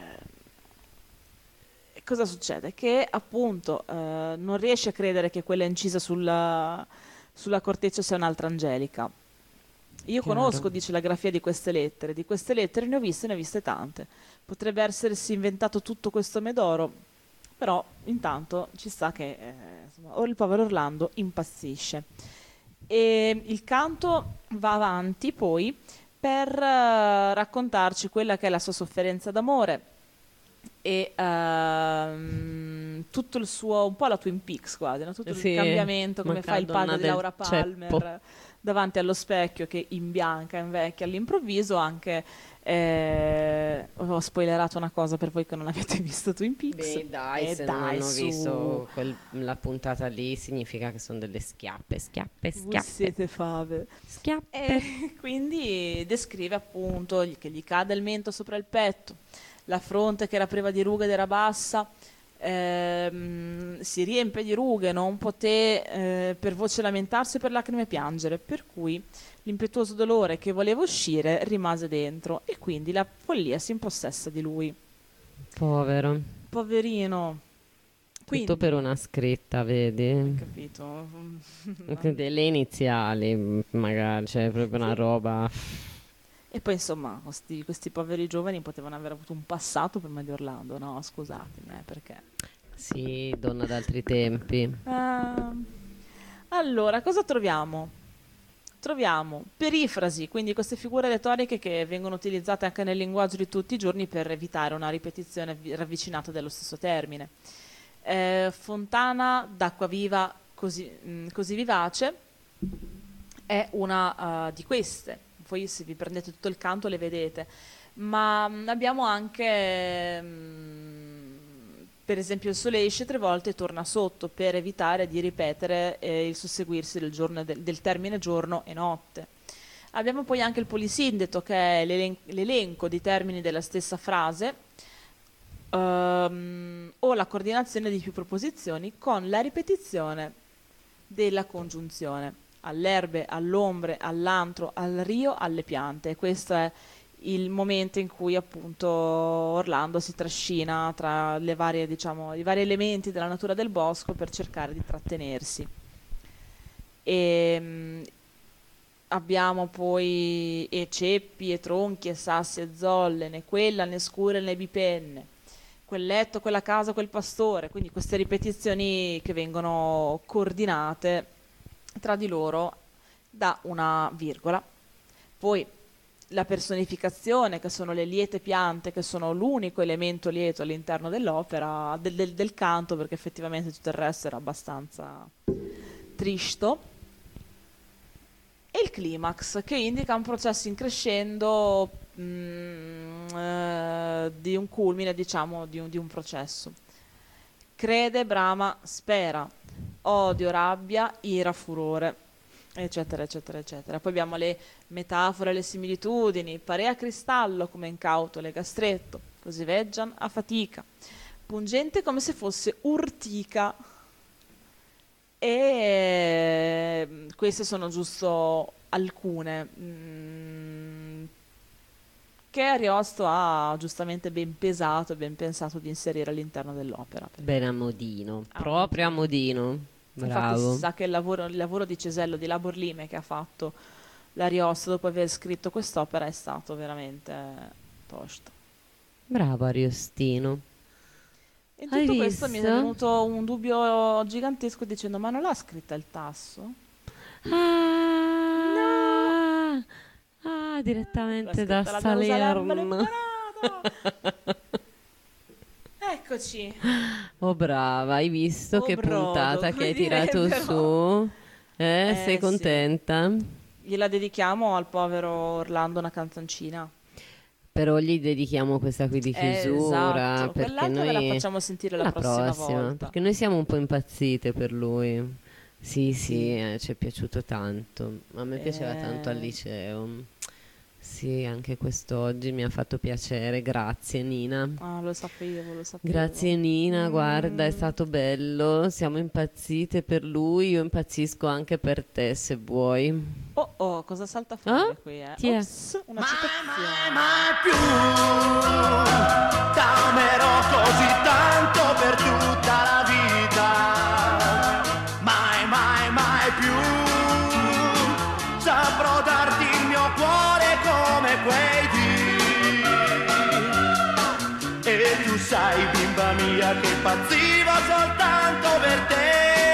S3: cosa succede? Che appunto non riesce a credere che quella incisa sulla corteccia sia un'altra Angelica. Io conosco, dice la grafia di queste lettere ne ho viste tante. Potrebbe essersi inventato tutto questo Medoro, però intanto ci sta che insomma, il povero Orlando impazzisce. E il canto va avanti poi per raccontarci quella che è la sua sofferenza d'amore e tutto il suo, un po' la Twin Peaks quasi, no? Tutto il cambiamento, come fa il padre di Laura Palmer davanti allo specchio che imbianca, invecchia all'improvviso. Anche ho spoilerato una cosa per voi che non avete visto Twin Peaks.
S2: Beh, dai, se non hanno visto la puntata lì, significa che sono delle schiappe.
S3: Voi siete fave.
S2: Schiappe.
S3: Quindi descrive appunto che gli cade il mento sopra il petto, la fronte che era priva di rughe ed era bassa, si riempie di rughe, non poté per voce lamentarsi e per lacrime piangere, per cui l'impetuoso dolore che voleva uscire rimase dentro e quindi la follia si impossessa di lui.
S2: Povero.
S3: Poverino. Quindi,
S2: tutto per una scritta, vedi?
S3: hai capito?
S2: Delle iniziali, magari, cioè proprio una roba.
S3: E poi insomma questi poveri giovani potevano aver avuto un passato prima di Orlando, no? Scusatemi, perché?
S2: Sì, donna d'altri tempi.
S3: Allora, cosa troviamo? Troviamo perifrasi, quindi queste figure retoriche che vengono utilizzate anche nel linguaggio di tutti i giorni per evitare una ripetizione ravvicinata dello stesso termine. Fontana d'acqua viva così vivace è una di queste. Poi se vi prendete tutto il canto le vedete, ma abbiamo anche per esempio il sole esce 3 volte e torna sotto, per evitare di ripetere il susseguirsi del termine giorno e notte. Abbiamo poi anche il polisindeto, che è l'elenco di termini della stessa frase o la coordinazione di più proposizioni con la ripetizione della congiunzione: all'erbe, all'ombre, all'antro, al rio, alle piante. Questo è il momento in cui appunto Orlando si trascina tra le varie, diciamo, i vari elementi della natura del bosco per cercare di trattenersi. Abbiamo poi e ceppi, e tronchi, e sassi, e zolle, né quella, né scure, né bipenne, quel letto, quella casa, quel pastore. Quindi queste ripetizioni che vengono coordinate tra di loro da una virgola. Poi la personificazione, che sono le liete piante, che sono l'unico elemento lieto all'interno dell'opera, del canto, perché effettivamente tutto il resto era abbastanza tristo. E il climax, che indica un processo in crescendo di un culmine, diciamo, di un processo. Crede, brama, spera, odio, rabbia, ira, furore, eccetera, eccetera, eccetera. Poi abbiamo le metafore, le similitudini, parea cristallo come incauto, lega stretto, così veggian a fatica, pungente come se fosse urtica. E queste sono giusto alcune che Ariosto ha giustamente ben pesato e ben pensato di inserire all'interno dell'opera.
S2: Ben a modino, proprio a modino.
S3: Infatti
S2: Bravo.
S3: si sa che il lavoro di cesello di Labor Lime che ha fatto l'Ariosto dopo aver scritto quest'opera è stato veramente tosto.
S2: Bravo Ariostino.
S3: In
S2: Hai
S3: tutto questo mi è
S2: visto?
S3: venuto un dubbio gigantesco dicendo: ma non l'ha scritta il Tasso?
S2: Direttamente
S3: L'ha
S2: da
S3: scritta la
S2: Salerno.
S3: Eccoci.
S2: Oh brava, hai visto
S3: Oh,
S2: che
S3: brodo,
S2: puntata che
S3: come
S2: hai tirato
S3: direbbero.
S2: su? Sei
S3: sì.
S2: contenta?
S3: Gliela dedichiamo al povero Orlando una canzoncina.
S2: Però gli dedichiamo questa qui di chiusura
S3: Esatto.
S2: perché
S3: Quell'altra ve la
S2: noi
S3: facciamo sentire la prossima volta.
S2: perché noi siamo un po' impazzite per lui. Sì, ci è piaciuto tanto. A me piaceva tanto al liceo. Sì, anche quest'oggi mi ha fatto piacere. Grazie Nina.
S3: Lo sapevo.
S2: Grazie Nina, guarda, è stato bello. Siamo impazzite per lui. Io impazzisco anche per te se vuoi.
S3: Oh, cosa salta fuori qui?
S2: Chi è?
S3: Ops, una citazione.
S5: Mai più t'amerò così tanto per tutta la vita. Mai, mai, mai più saprò darti il mio cuore come quei dì. E tu sai, bimba mia, che impazziva soltanto per te.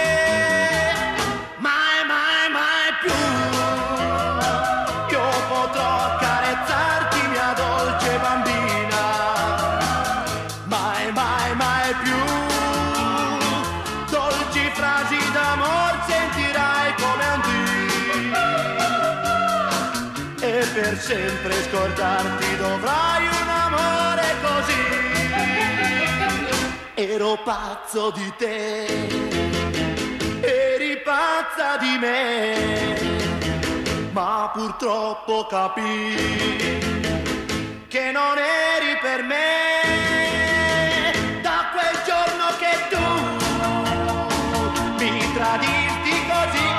S5: Mai, mai, mai più io potrò carezzarti, mia dolce bambina. Mai, mai, mai più dolci frasi d'amor sentirai come un dì. E per sempre scordarti dovrai un amore così. Ero pazzo di te, eri pazza di me, ma purtroppo capii che non eri per me. Da quel giorno che tu mi tradisti così,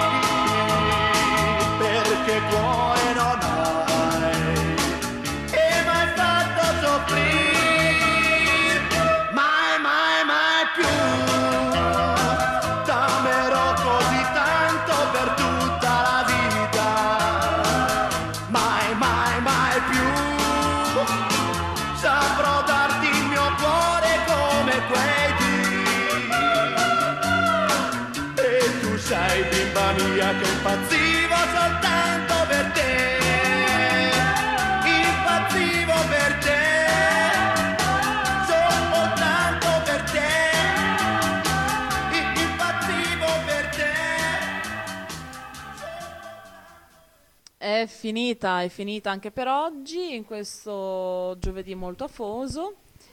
S5: perché cuore non hai e m'hai fatto soffrire. Mai, mai, mai più t'amerò così tanto per tutta la vita. Mai, mai, mai più saprò darti il mio cuore come quei dì. E tu sai, bimba mia, che impazzivo soltanto per te. Impazzivo per te, soltanto per te. Impazzivo per te.
S3: È finita anche per oggi, in questo giovedì molto afoso.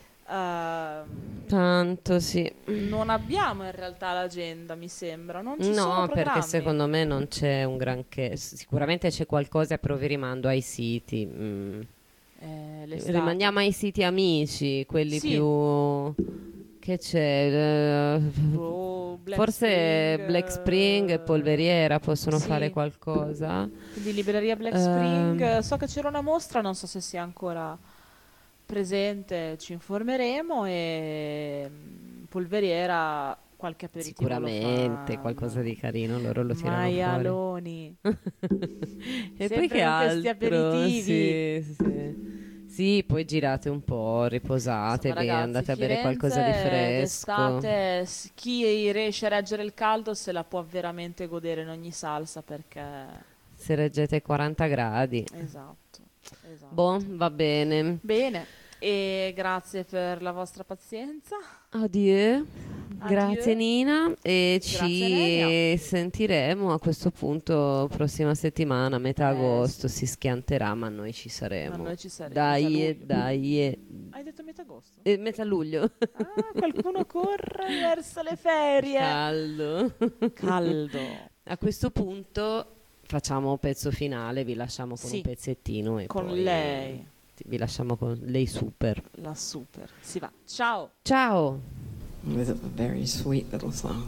S2: Tanto sì.
S3: Non abbiamo in realtà l'agenda, mi sembra. Non ci sono
S2: No, perché
S3: programmi.
S2: secondo me non c'è un granché. Sicuramente c'è qualcosa, però vi rimando ai siti.
S3: l'estate.
S2: Rimandiamo ai siti amici, quelli
S3: Sì.
S2: più... Che c'è?
S3: Black
S2: Forse
S3: Spring,
S2: Black Spring e Polveriera possono
S3: sì.
S2: fare qualcosa.
S3: Quindi libreria Black Spring. So che c'era una mostra, non so se sia ancora presente, ci informeremo. E Polveriera qualche aperitivo
S2: Sicuramente
S3: lo fa.
S2: qualcosa di carino, loro lo tirano fuori.
S3: Maialoni.
S2: E
S3: Sempre
S2: poi che
S3: con
S2: altro?
S3: questi aperitivi.
S2: Sì. Sì, poi girate un po', riposatevi,
S3: Insomma, ragazzi,
S2: andate a bere qualcosa di
S3: Firenze
S2: fresco.
S3: d'estate, chi riesce a reggere il caldo se la può veramente godere in ogni salsa, perché
S2: se reggete 40 gradi.
S3: Esatto.
S2: Boh, va bene.
S3: Bene, e grazie per la vostra pazienza.
S2: Addio. Grazie Nina e
S3: Grazie,
S2: ci
S3: Nenia.
S2: sentiremo a questo punto prossima settimana, metà agosto si schianterà, ma noi ci saremo.
S3: Ma noi ci saremo,
S2: Dai,
S3: metà
S2: dai.
S3: Hai detto metà agosto?
S2: Metà luglio.
S3: Qualcuno corre verso le ferie.
S2: Caldo. A questo punto facciamo pezzo finale, vi lasciamo con
S3: Sì,
S2: un pezzettino e
S3: con
S2: poi
S3: lei.
S2: vi lasciamo con lei super.
S3: La super. Si va. Ciao.
S2: Ciao.
S12: It was a very sweet little song.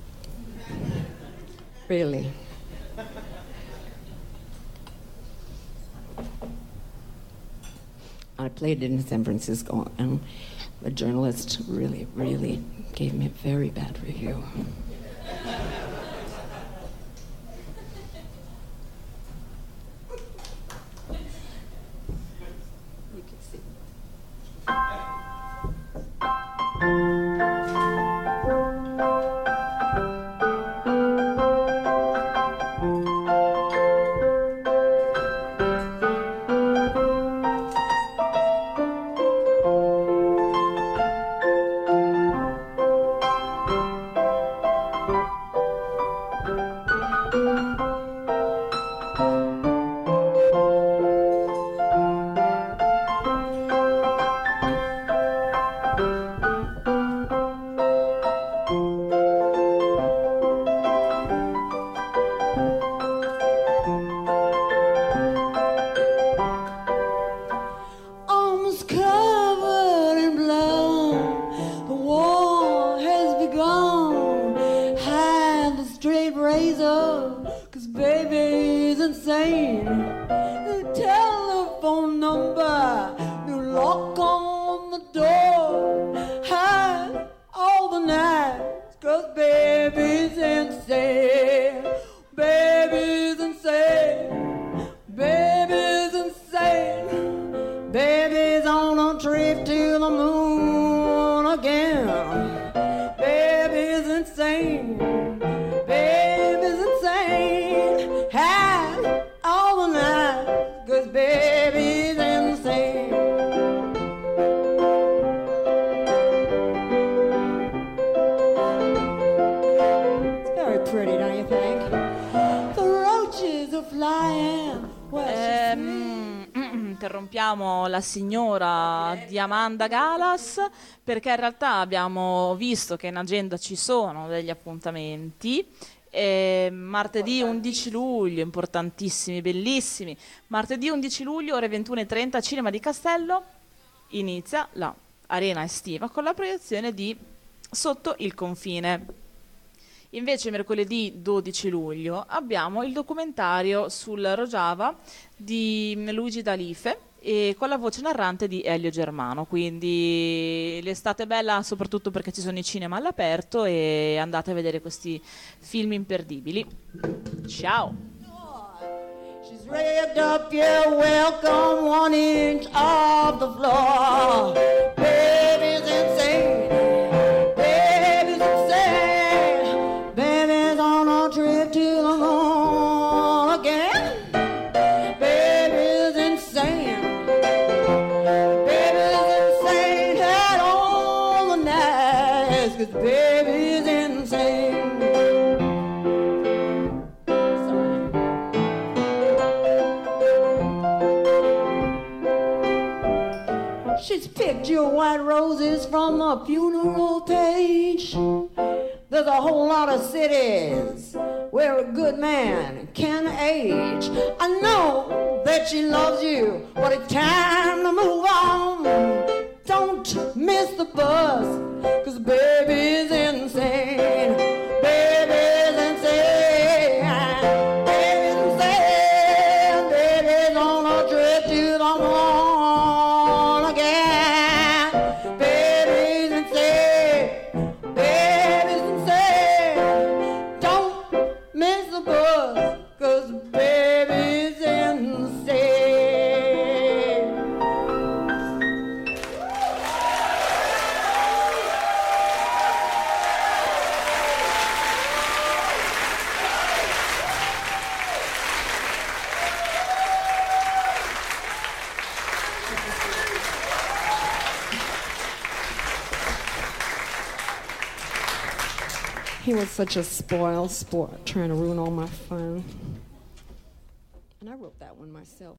S12: Really. I played it in San Francisco, and the journalist really, really gave me a very bad review. You can see.
S4: Almost covered in blood, the war has begun. Have a straight razor, 'cause baby's insane. The telephone number, new lock on the door. Hide all the nights, 'cause baby's insane. Baby's insane. Baby's insane. Baby's on a trip to the moon again. Baby's insane. Baby's insane. Had all the night, 'cause baby's insane. It's very pretty, don't you think? The roaches are flying.
S3: Interrompiamo la signora di Amanda Galas perché in realtà abbiamo visto che in agenda ci sono degli appuntamenti. Martedì 11 luglio, importantissimi, bellissimi. Martedì 11 luglio, ore 21:30, Cinema di Castello, inizia la arena estiva con la proiezione di Sotto il confine. Invece mercoledì 12 luglio abbiamo il documentario sul Rojava di Luigi D'Alife e con la voce narrante di Elio Germano, quindi l'estate è bella soprattutto perché ci sono i cinema all'aperto e andate a vedere questi film imperdibili. Ciao!
S4: She's rigged up your welcome 1 inch off the floor. Baby's insane. Baby's insane. Baby's on a trip to the moon again. Baby's insane. Baby's insane. Had all the nights, 'cause baby's insane. She's picked your white roses from the funeral page. There's a whole lot of cities where a good man can age. I know that she loves you, but it's time to move on. Don't miss the bus, 'cause baby's insane. Baby's insane. Baby's insane. Baby's on a trip to the moon again. Baby's insane. Baby's insane. Don't miss the bus, 'cause baby's insane.
S12: He was such a spoiled sport, trying to ruin all my fun. And I wrote that one myself.